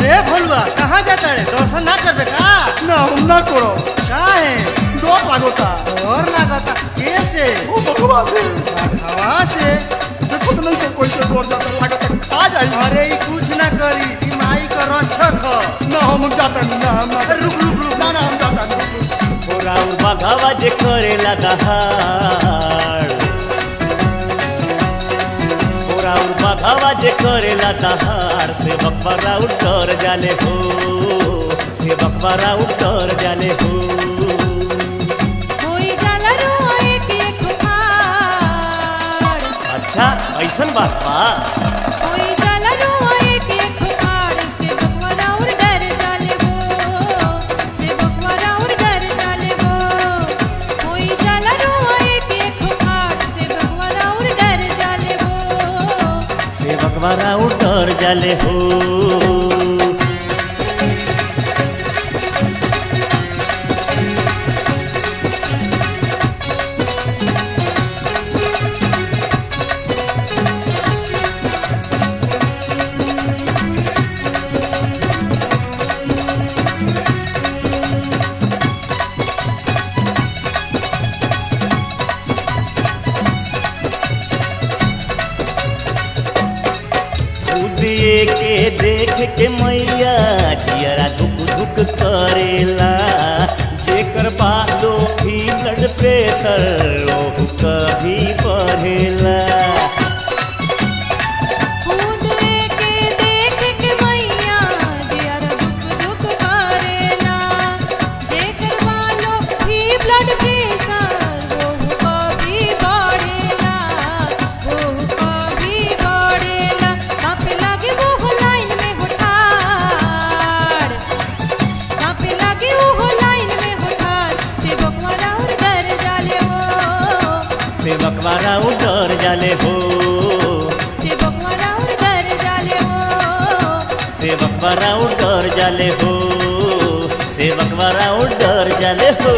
रे भोलुआ कहाँ जाता रे? दर्शन ना करबे का? ना हम ना करो काहे? डर लागोता और लागता कैसे? ओ बकवा से हवा से? देखो तो नहीं तो कोई से डर जाता लागता आ जाई अरे ई कुछ ना करी, ई माई का रक्षक ह। ना हम जाता नहीं ना हम ना रुक रुक रुक ना हम जाता नहीं राउर बघावा जे करेला दहाड़ राउर बघावा जे करेला दहाड़ से बकवा राउर डर जाले हो से बकवा राउर डर जाले हो अच्छा ऐसन बात बा बकवा उतर जाले हो के देख के मैया जियरा धुक धुक करेला जेकर बालो भी ब्लड प्रेशर ओहू कभी बढ़ेला बकवा उतर जाले हो से बकवा उतर जाले हो से बकवा उतर जाले हो से बकवा उतर जाले हो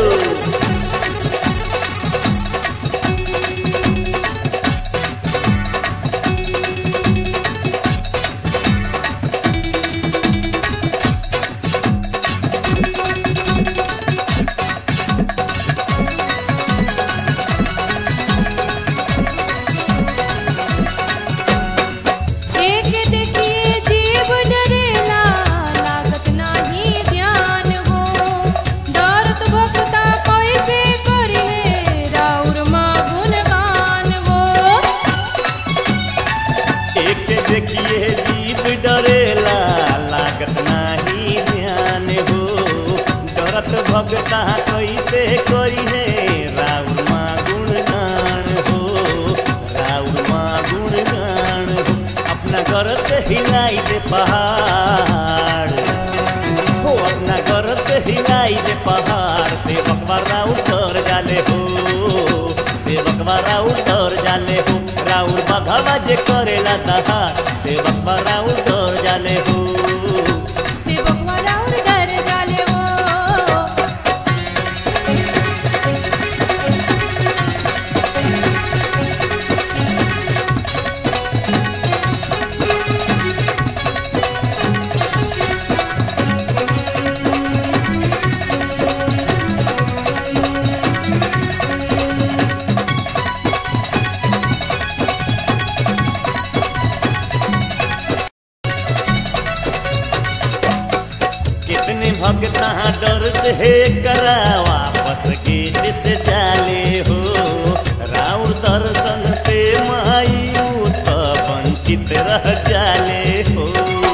देखिए जीव डरेला लागत नाही ध्यान हो डरत भगता कैसे करी है राउर माँ गुणगान हो राउर माँ गुणगान हो अपना घर से हिलाई दे पहाड़ हो अपना घर से हिलाई दे पहाड़ से बकवा उतर जाले हो से बकवा उतर जाले हो राउर बघावा जे करेला दहाड़ से बकवा उतर जाले हो से बकवा उतर जाले हो भगता डर से करा वापस गेट से जाले हो राउर दर्शन से माई तो वंचित रह जाले हो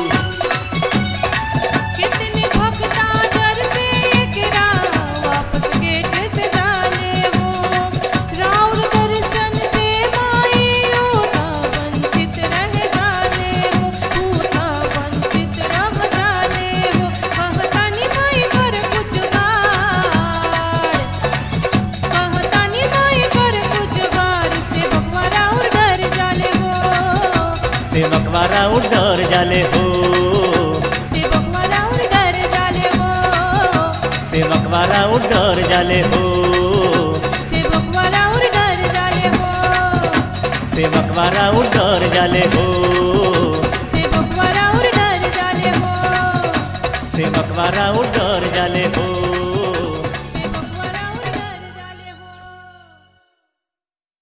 कितने भगता डर से करा वापस गेट से जाले हो राउर दर्शन से माई तो वंचित रह जाले हो तो वंचित रह जाले हो से बकवा उतर जाले हो से बकवा उतर जाले हो से बकवा उतर जाले हो से बकवा उतर जाले हो से बकवा उतर जाले हो से बकवा उतर जाले हो बाबा राउर डर जाले हो